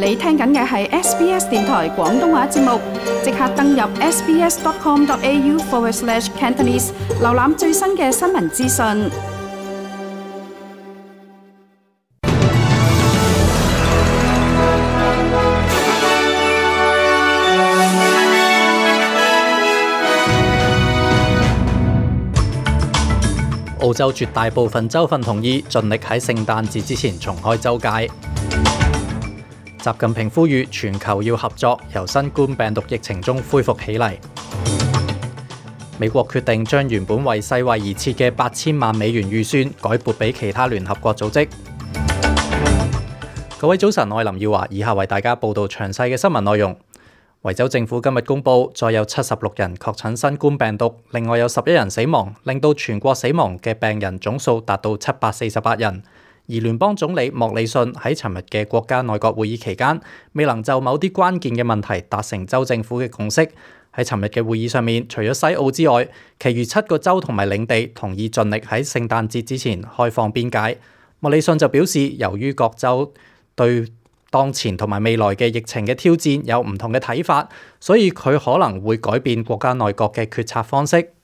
你聽緊嘅係 SBS 電台廣東話節目，即刻登入 sbs.com.au/Cantonese 瀏覽最新嘅新聞資訊。 澳洲絕大部分州份同意盡力喺聖誕節之前重開州界。習近平呼籲全球要合作，由新冠病毒疫情中恢復起嚟。美國決定將原本為世衛而設嘅8000萬美元預算改撥俾其他聯合國組織。各位早晨，我係林耀華，以下為大家報道詳細嘅新聞內容。維州政府今日公布，再有76人確診新冠病毒，另外有11人死亡，令到全國死亡嘅病人總數達到748人。而聯邦總理莫里遜喺尋日嘅國家內閣會議期間，未能就某啲關鍵嘅問題達成州政府嘅共識。喺尋日嘅會議上面，除咗西澳之外，其餘7個州同埋領地同意盡力喺聖誕節之前開放邊界。莫里遜就表示，由於各州對當前同埋未來嘅疫情嘅挑戰有唔同嘅睇法，所以佢可能會改變國家內閣嘅決策方式。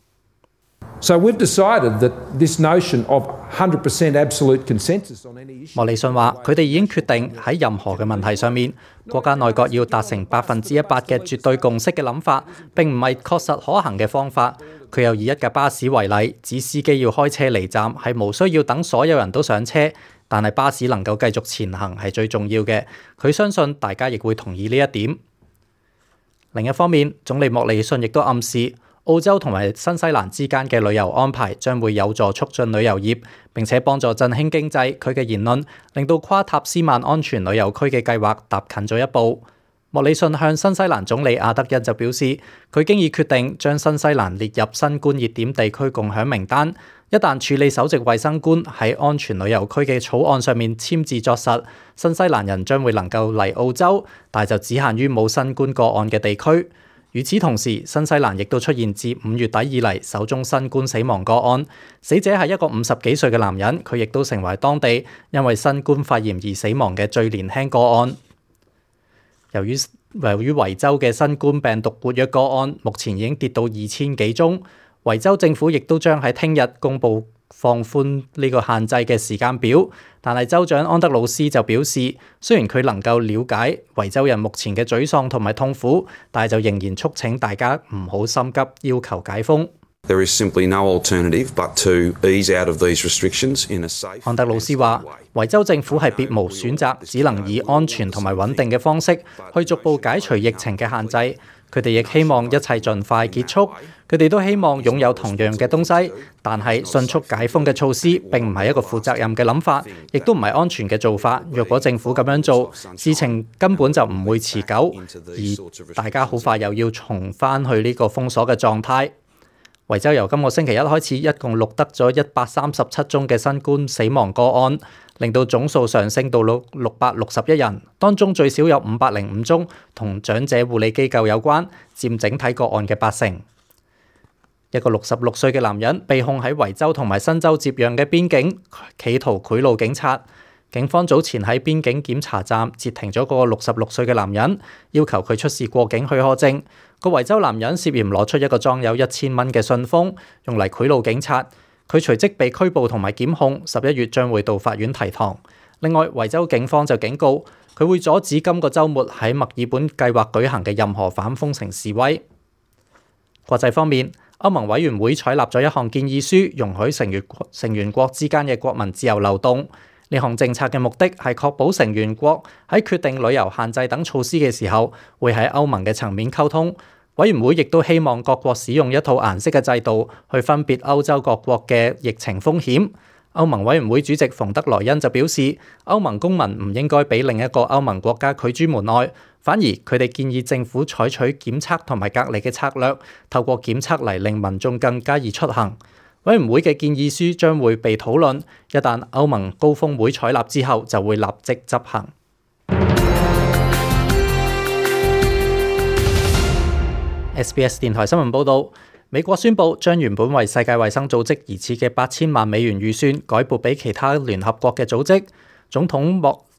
So we've decided that this notion of 100% absolute consensus on any issue。 莫里遜話：佢哋已經決定喺任何嘅問題上面，國家內閣要達成100%嘅絕對共識嘅諗法，並唔係確實可行嘅方法。佢又以一架巴士為例，指司機要開車離站係無需要等所有人都上車，但係巴士能夠繼續前行係最重要嘅。佢相信大家亦會同意呢一點。另一方面，總理莫里遜亦都暗示，澳洲同埋新西蘭之間嘅旅遊安排將會有助促進旅遊業，並且幫助振興經濟。佢嘅言論令到跨塔斯曼安全旅遊區嘅計劃踏近咗一步。莫里遜向新西蘭總理阿德恩就表示，佢經已決定將新西蘭列入新冠熱點地區共享名單。一旦處理首席衛生官喺安全旅遊區嘅草案上面簽字作實，新西蘭人將會能夠嚟澳洲，但就只限於冇新冠個案嘅地區。與此同時，新西蘭亦都出現自5月底以嚟首宗新冠死亡個案，死者係一個50幾歲嘅男人，佢亦都成為當地因為新冠肺炎而死亡嘅最年輕個案。由於維州嘅新冠病毒活躍個案目前已經跌到2000幾宗，維州政府亦都將喺聽日公布放寬呢個限制嘅時間表，但係州長安德魯斯就表示，雖然佢能夠了解維州人目前嘅沮喪同埋痛苦，但係就仍然促請大家唔好心急要求解封。 There is simply no alternative but to ease out of these restrictions in a safe。 安德魯斯話：維州政府係別無選擇，只能以安全同埋穩定嘅方式去逐步解除疫情嘅限制。佢哋亦希望一切盡快結束。佢哋都希望擁有同樣嘅東西，但係迅速解封嘅措施並唔係一個負責任嘅諗法，亦都唔係安全嘅做法。若果政府咁樣做，事情根本就唔會持久，而大家好快又要重返去呢個封鎖嘅狀態。維州由今個星期一開始，一共錄得咗137宗嘅新冠死亡個案，令到總數上升到661人，當中最少有505宗同長者護理機構有關，佔整體個案嘅80%。一個66歲嘅男人被控喺維州同埋新州接壤嘅邊境企圖賄賂警察。警方早前喺邊境檢查站截停咗嗰個66歲嘅男人，要求佢出示過境許可證。個維州男人涉嫌攞出一個裝有1000蚊嘅信封，用嚟賄賂警察。佢隨即被拘捕同埋檢控，11月將會到法院提堂。另外，維州警方就警告佢會阻止今個週末喺墨爾本計劃舉行嘅任何反封城示威。國際方面，歐盟委員會採納咗一項建議書，容許成員國之間嘅國民自由流動。呢項政策嘅目的係確保成員國喺決定旅遊限制等措施嘅時候，會喺歐盟嘅層面溝通。委員會亦都希望各國使用一套顏色嘅制度去分別歐洲各國嘅疫情風險。歐盟委員會主席馮德萊恩就表示，歐盟公民唔應該俾另一個歐盟國家拒諸門外，反而佢哋建議政府採取檢測同埋隔離嘅策略，透過檢測嚟令民眾更加易出行。委員會嘅建議書將會被討論，一旦歐盟高峰會採納之後，就會立即執行。SBS 電台新聞報導，美國宣布將原本為世界衛生組織而設嘅8000萬美元預算改撥俾其他聯合國嘅組織。總統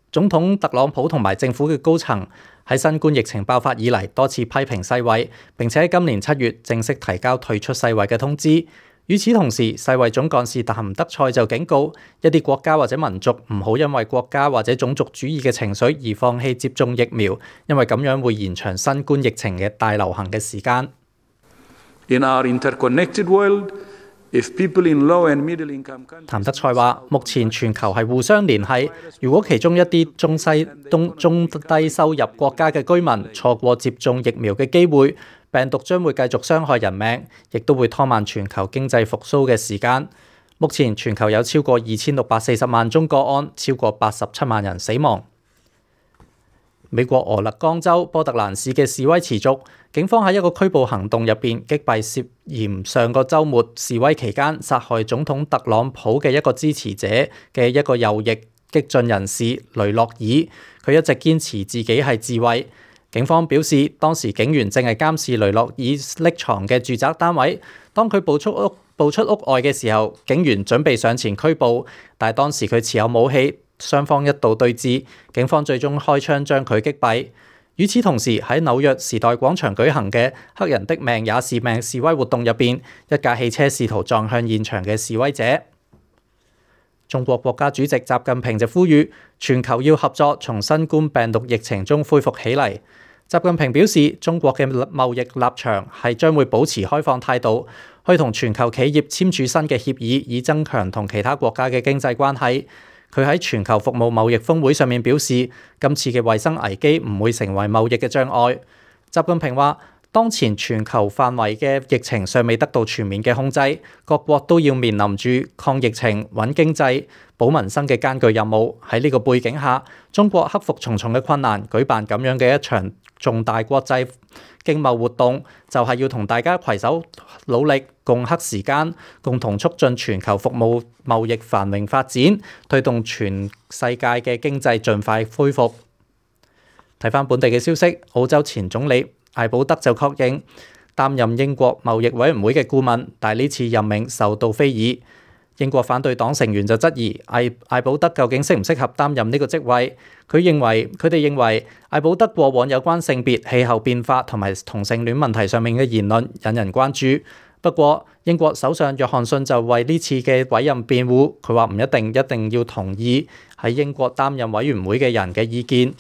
總統特朗普同埋政府嘅高層喺新冠疫情爆發以嚟多次批評世衛，並且喺今年7月正式提交退出世衛嘅通知。與此同時，世衛總幹事譚德塞就警告一啲國家或者民族唔好因為國家或者種族主義嘅情緒而放棄接種疫苗，因為咁樣會延長新冠疫情嘅大流行嘅時間。 In our interconnected world, if people in low and middle income countries， 譚德塞話：目前全球係互相聯繫，如果其中一啲中低收入國家嘅居民錯過接種疫苗嘅機會，病毒將會繼續傷害人命，亦都會拖慢全球經濟復甦嘅時間。目前全球有超過2640萬宗個案，超過87萬人死亡。美國俄勒岡州波特蘭市嘅示威持續，警方喺一個拘捕行動入邊擊斃涉嫌上個週末示威期間殺害總統特朗普嘅一個支持者嘅一個右翼激進人士雷諾爾，佢一直堅持自己係自衛。警方表示，當時警員正係監視雷諾爾匿藏嘅住宅單位。當佢步出屋外嘅時候，警員準備上前拘捕，但係當時佢持有武器，雙方一度對峙，警方最終開槍將佢擊斃。與此同時，喺紐約時代廣場舉行嘅黑人的命也是命示威活動入邊，一架汽車試圖撞向現場嘅示威者。中國國家主席習近平就呼籲全球要合作，從新冠病毒疫情中恢復起嚟。習近平表示，中國嘅貿易立場係將會保持開放態度，去同全球企業簽署新嘅協議，以增強同其他國家嘅經濟關係。佢喺全球服務貿易峰會上面表示，今次嘅衛生危機唔會成為貿易嘅障礙。習近平話，當前全球範圍嘅疫情尚未得到全面嘅控制，各國都要面臨住抗疫情、穩經濟、保民生嘅艱巨任務。喺呢個背景下，中國克服重重嘅困難，舉辦咁樣嘅一場重大國際經貿活動，就係要同大家攜手努力，共克時艱，共同促進全球服務貿易繁榮發展，推動全世界嘅經濟盡快恢復。睇返本地嘅消息，澳洲前總理艾保德就確認擔任英國貿易委員會嘅顧問，但係呢次任命受到非議。英國反對黨成員就質疑艾保德究竟適唔適合擔任呢個職位。佢哋認為艾保德過往有關性別、氣候變化同埋同性戀問題上面嘅言論引人關注。不過英國首相約翰遜就為呢次嘅委任辯護，佢話唔一定要同意喺英國擔任委員會嘅人嘅意見。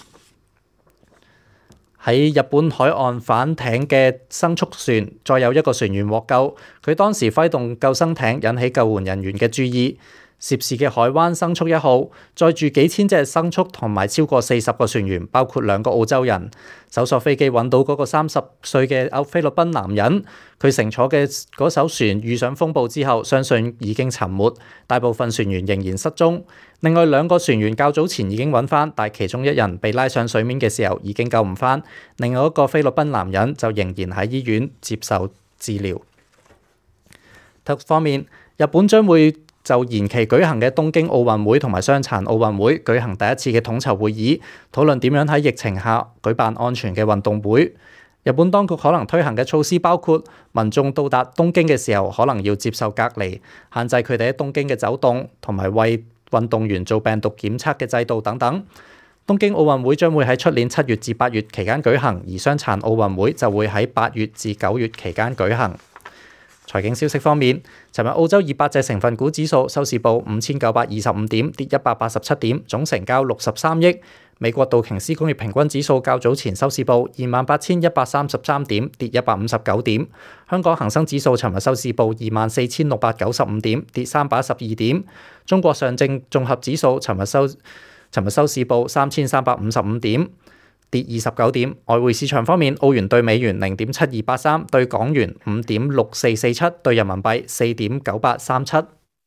喺日本海岸返艇嘅生畜船，再有一個船員獲救。佢當時揮動救生艇，引起救援人員嘅注意。涉事嘅海灣生畜1號載住幾千隻生畜同埋超過40個船員，包括2個澳洲人。搜索飛機揾到嗰個30歲嘅菲律賓男人，佢乘坐嘅嗰艘船遇上風暴之後，相信已經沉沒，大部分船員仍然失蹤。另外2個船員較早前已經揾翻，但其中一人被拉上水面嘅時候已經救唔翻，另外一個菲律賓男人就仍然喺醫院接受治療。體育方面，日本將會就延期舉行嘅東京奧運會同埋傷殘奧運會舉行第一次嘅統籌會議，討論點樣喺疫情下舉辦安全嘅運動會。日本當局可能推行嘅措施包括民眾到達東京嘅時候可能要接受隔離，限制佢哋喺東京嘅走動，同埋為運動員做病毒檢測嘅制度等等。東京奧運會將會喺出年7月至8月期間舉行，而傷殘奧運會就會喺8月至9月期間舉行。財經消息方面，尋日澳洲200隻成分股指數收市報5925點，跌187點，總成交63億。美國道瓊斯工業平均指數較早前收市報28133點，跌159點。香港恒生指數尋日收市報24695點，跌312點。中國上證綜合指數尋日收市報3355點，跌29點。外匯市場方面，澳元對美元0.7283，對港元5.6447，對人民幣4.9837。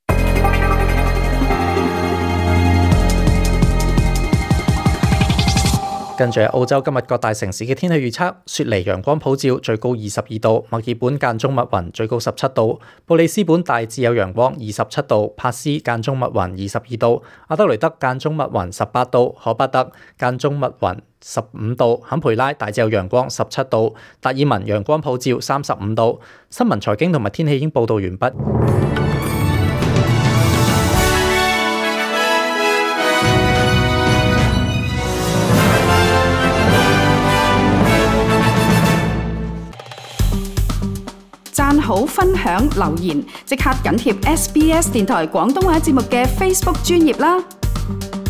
跟住澳洲今日各大城市嘅天氣預測：雪梨陽光普照，最高22度；墨爾本間中密雲，最高17度；布里斯本大致有陽光，27度；帕斯間中密雲，22度；阿德雷德間中密雲，18度；荷巴特間中密雲，15度；坎培拉大致有陽光，17度；達爾文陽光普照，35度。新聞財經同埋天氣已經報道完畢。 讚好、分享、留言，即刻緊貼SBS 電台廣東話節目嘅 Facebook 專頁啦！